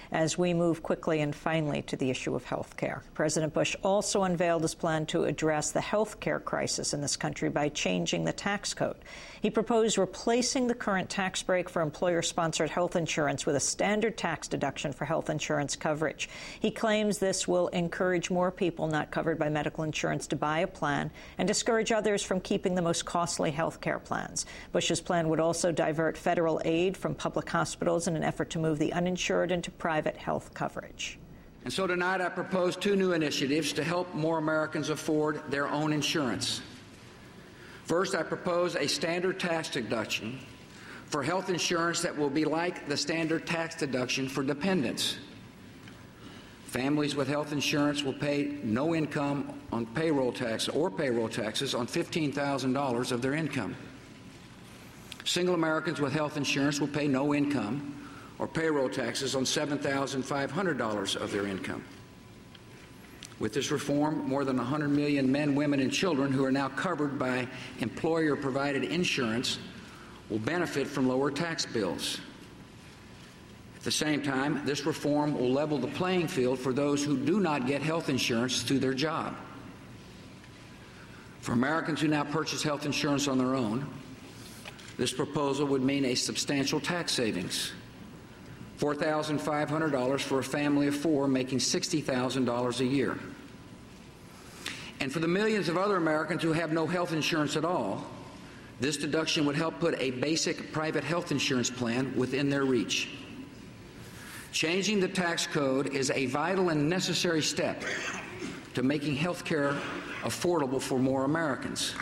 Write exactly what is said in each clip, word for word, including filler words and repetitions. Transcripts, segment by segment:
as we move quickly and finally to the issue of health care. President Bush also unveiled his plan to address the health care crisis in this country by changing the tax code. He proposed replacing the current tax break for employer-sponsored health insurance with a standard tax deduction for health insurance coverage. He claims this will encourage more people not covered by medical insurance to buy a plan and discourage others from keeping the most costly health care plans. Bush's plan would also divert federal aid from public hospitals in an effort to move the uninsured into private health coverage. And so tonight I propose two new initiatives to help more Americans afford their own insurance. First, I propose a standard tax deduction for health insurance that will be like the standard tax deduction for dependents. Families with health insurance will pay no income on payroll tax or payroll taxes on fifteen thousand dollars of their income. Single Americans with health insurance will pay no income or payroll taxes on seven thousand five hundred dollars of their income. With this reform, more than one hundred million men, women, and children who are now covered by employer-provided insurance will benefit from lower tax bills. At the same time, this reform will level the playing field for those who do not get health insurance through their job. For Americans who now purchase health insurance on their own, this proposal would mean a substantial tax savings. four thousand five hundred dollars for a family of four making sixty thousand dollars a year. And for the millions of other Americans who have no health insurance at all, this deduction would help put a basic private health insurance plan within their reach. Changing the tax code is a vital and necessary step to making health care affordable for more Americans.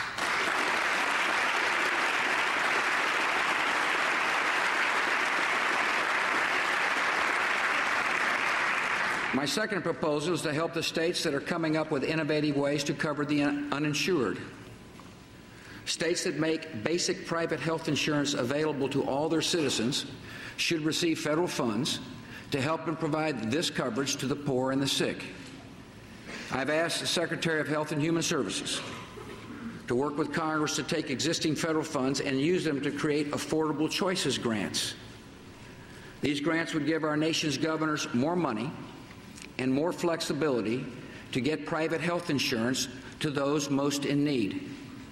My second proposal is to help the states that are coming up with innovative ways to cover the un uninsured. States that make basic private health insurance available to all their citizens should receive federal funds to help them provide this coverage to the poor and the sick. I've asked the Secretary of Health and Human Services to work with Congress to take existing federal funds and use them to create affordable choices grants. These grants would give our nation's governors more money and more flexibility to get private health insurance to those most in need.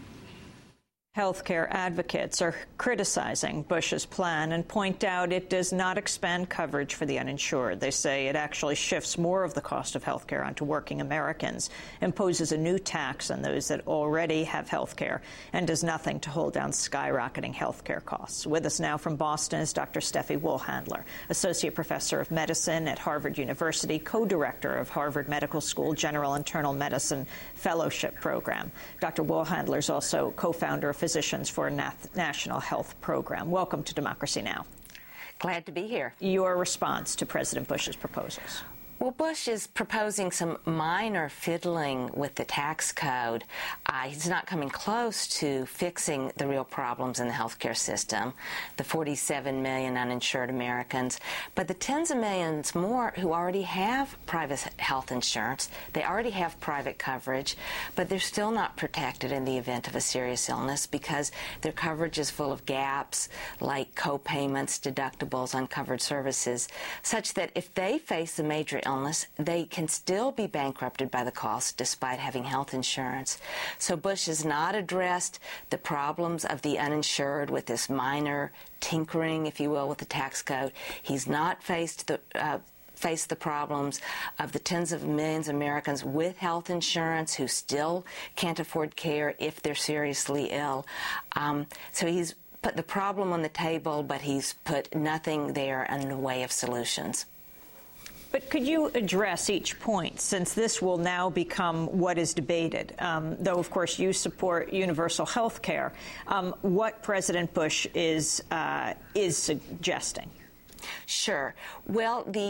Healthcare advocates are criticizing Bush's plan and point out it does not expand coverage for the uninsured. They say it actually shifts more of the cost of health care onto working Americans, imposes a new tax on those that already have health care, and does nothing to hold down skyrocketing health care costs. With us now from Boston is Doctor Steffi Wohlhandler, Associate Professor of Medicine at Harvard University, co-director of Harvard Medical School General Internal Medicine Fellowship Program. Doctor Wohlhandler is also co-founder of Physicians for a National Health Program. Welcome to Democracy Now! Glad to be here. Your response to President Bush's proposals? Well, Bush is proposing some minor fiddling with the tax code. Uh, he's not coming close to fixing the real problems in the healthcare system, the forty-seven million uninsured Americans, but the tens of millions more who already have private health insurance. They already have private coverage, but they're still not protected in the event of a serious illness because their coverage is full of gaps like co-payments, deductibles, uncovered services, such that if they face a major illness, they can still be bankrupted by the cost despite having health insurance. So Bush has not addressed the problems of the uninsured with this minor tinkering, if you will, with the tax code. He's not faced the uh, face the problems of the tens of millions of Americans with health insurance who still can't afford care if they're seriously ill. Um, so he's put the problem on the table, but he's put nothing there in the way of solutions. But could you address each point, since this will now become what is debated? Um, though, of course, you support universal health care, um, what President Bush is, uh, is suggesting? Sure. Well, the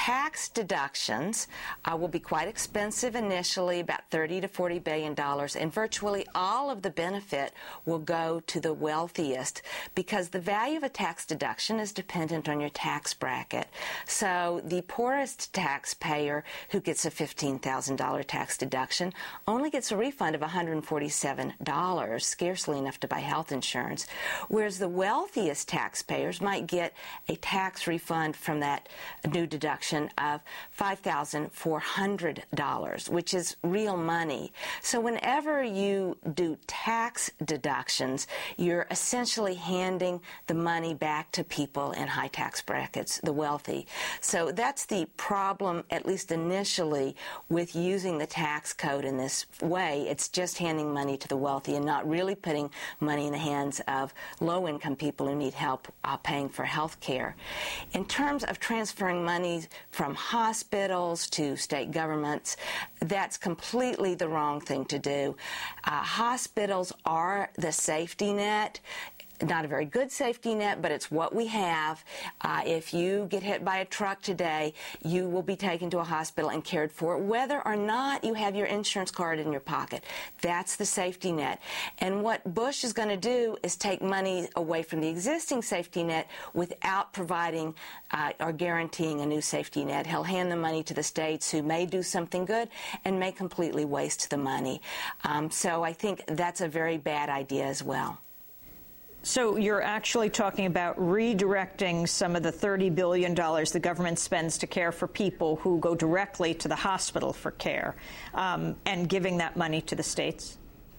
tax deductions uh, will be quite expensive initially, about thirty to forty billion dollars, and virtually all of the benefit will go to the wealthiest because the value of a tax deduction is dependent on your tax bracket. So the poorest taxpayer who gets a fifteen thousand dollars tax deduction only gets a refund of one hundred forty-seven dollars, scarcely enough to buy health insurance, whereas the wealthiest taxpayers might get a tax refund from that new deduction of five thousand four hundred dollars, which is real money. So whenever you do tax deductions, you're essentially handing the money back to people in high tax brackets, the wealthy. So that's the problem, at least initially, with using the tax code in this way. It's just handing money to the wealthy and not really putting money in the hands of low-income people who need help uh, paying for health care. In terms of transferring money from hospitals to state governments, that's completely the wrong thing to do. Uh, hospitals are the safety net. Not a very good safety net, but it's what we have. Uh, if you get hit by a truck today, you will be taken to a hospital and cared for, whether or not you have your insurance card in your pocket. That's the safety net. And what Bush is going to do is take money away from the existing safety net without providing uh, or guaranteeing a new safety net. He'll hand the money to the states who may do something good and may completely waste the money. Um, so I think that's a very bad idea as well. So you're actually talking about redirecting some of the thirty billion dollars the government spends to care for people who go directly to the hospital for care, um, and giving that money to the states?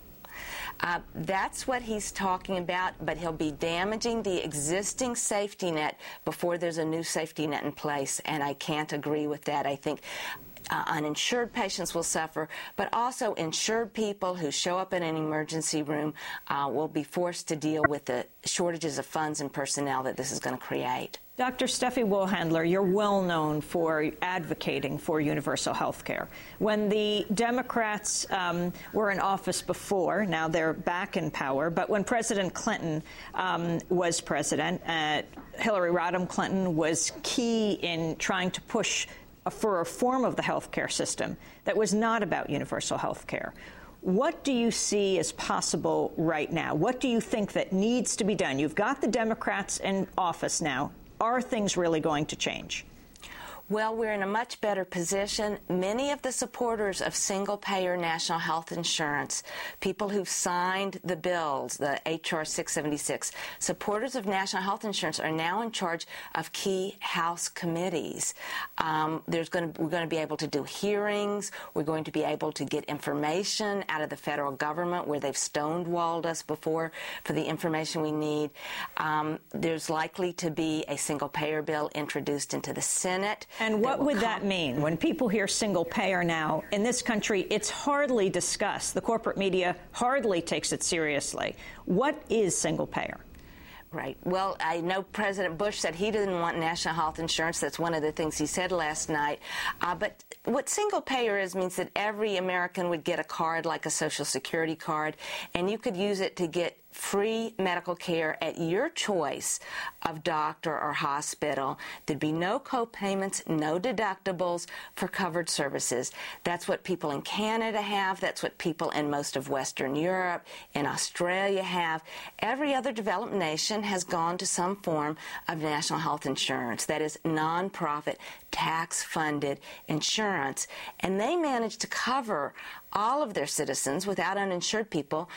Uh, that's what he's talking about, but he'll be damaging the existing safety net before there's a new safety net in place, and I can't agree with that. I think Uh, uninsured patients will suffer, but also insured people who show up in an emergency room uh, will be forced to deal with the shortages of funds and personnel that this is going to create. Doctor Steffi Wohlhandler, you're well known for advocating for universal health care. When the Democrats um, were in office before, now they're back in power, but when President Clinton um, was president, uh, Hillary Rodham Clinton was key in trying to push for a reform of the health care system that was not about universal health care. What do you see as possible right now? What do you think that needs to be done? You've got the Democrats in office now. Are things really going to change? Well, we're in a much better position. Many of the supporters of single-payer national health insurance, people who've signed the bills, the H R six seventy-six, supporters of national health insurance are now in charge of key House committees. Um, there's going to, we're going to be able to do hearings. We're going to be able to get information out of the federal government where they've stonewalled us before for the information we need. Um, there's likely to be a single-payer bill introduced into the Senate. And what would that mean? When people hear single payer now, in this country, it's hardly discussed. The corporate media hardly takes it seriously. What is single payer? Right. Well, I know President Bush said he didn't want national health insurance. That's one of the things he said last night. Uh, but what single payer is means that every American would get a card like a Social Security card, and you could use it to get free medical care at your choice of doctor or hospital. There'd be no co-payments, no deductibles for covered services. That's what people in Canada have. That's what people in most of Western Europe, in Australia have. Every other developed nation has gone to some form of national health insurance, that is nonprofit, tax-funded insurance. And they manage to cover all of their citizens without uninsured people.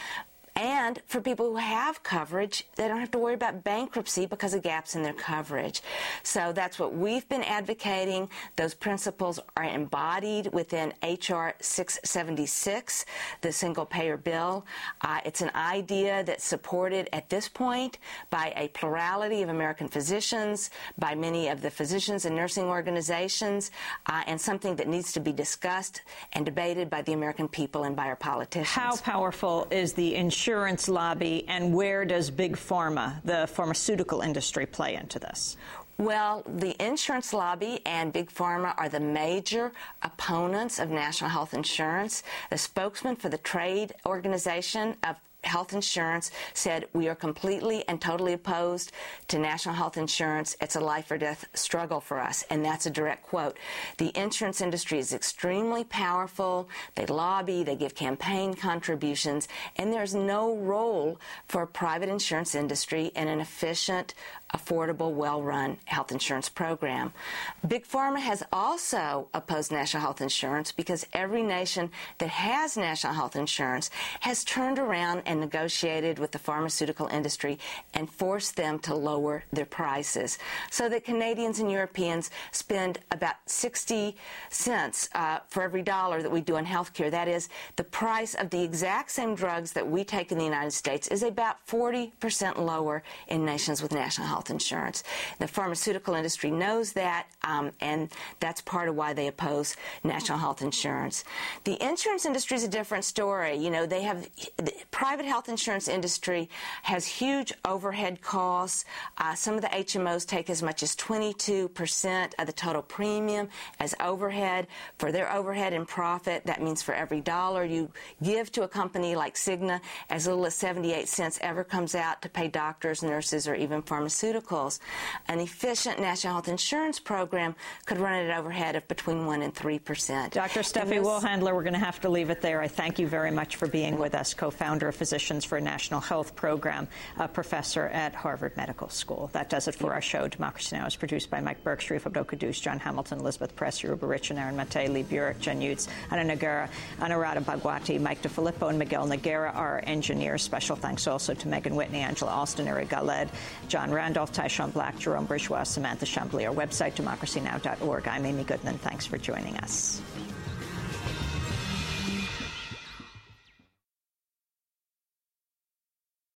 And for people who have coverage, they don't have to worry about bankruptcy because of gaps in their coverage. So that's what we've been advocating. Those principles are embodied within H R six seventy-six, the single-payer bill. Uh, it's an idea that's supported at this point by a plurality of American physicians, by many of the physicians and nursing organizations, uh, and something that needs to be discussed and debated by the American people and by our politicians. How powerful is the insurance insurance lobby, and where does Big Pharma, the pharmaceutical industry, play into this? Well, the insurance lobby and Big Pharma are the major opponents of national health insurance. The spokesman for the trade organization of Health Insurance said, we are completely and totally opposed to national health insurance. It's a life or death struggle for us. And that's a direct quote. The insurance industry is extremely powerful. They lobby, they give campaign contributions, and there's no role for a private insurance industry in an efficient, affordable, well-run health insurance program. Big Pharma has also opposed national health insurance because every nation that has national health insurance has turned around and negotiated with the pharmaceutical industry and forced them to lower their prices, so that Canadians and Europeans spend about sixty cents uh, for every dollar that we do on health care. That is, the price of the exact same drugs that we take in the United States is about forty percent lower in nations with national health insurance. The pharmaceutical industry knows that, um, and that's part of why they oppose national health insurance. The insurance industry is a different story. You know, they have the private health insurance industry has huge overhead costs. Uh, some of the H M Os take as much as twenty-two percent of the total premium as overhead. For their overhead and profit, that means for every dollar you give to a company like Cigna, as little as seventy-eight cents ever comes out to pay doctors, nurses, or even pharmaceuticals. An efficient national health insurance program could run at an overhead of between one and three percent. Doctor Steffi Woolhandler, we're going to have to leave it there. I thank you very much for being with us, co-founder of Physicians for a National Health Program, a professor at Harvard Medical School. That does it for our show. Democracy Now! Is produced by Mike Burke, Sharif Abdul-Qaddus, John Hamilton, Elizabeth Press, Yoruba Rich, and Aaron Matei, Lee Burek, Jen Utz, Anna Nagara, Anurada Bhagwati, Mike DeFilippo, and Miguel Nagara are our engineers. Special thanks also to Megan Whitney, Angela Alston, Eric Galed, John Randolph, Tyshawn Black, Jerome Bourgeois, Samantha Chambly. Our website, democracy now dot org. I'm Amy Goodman. Thanks for joining us.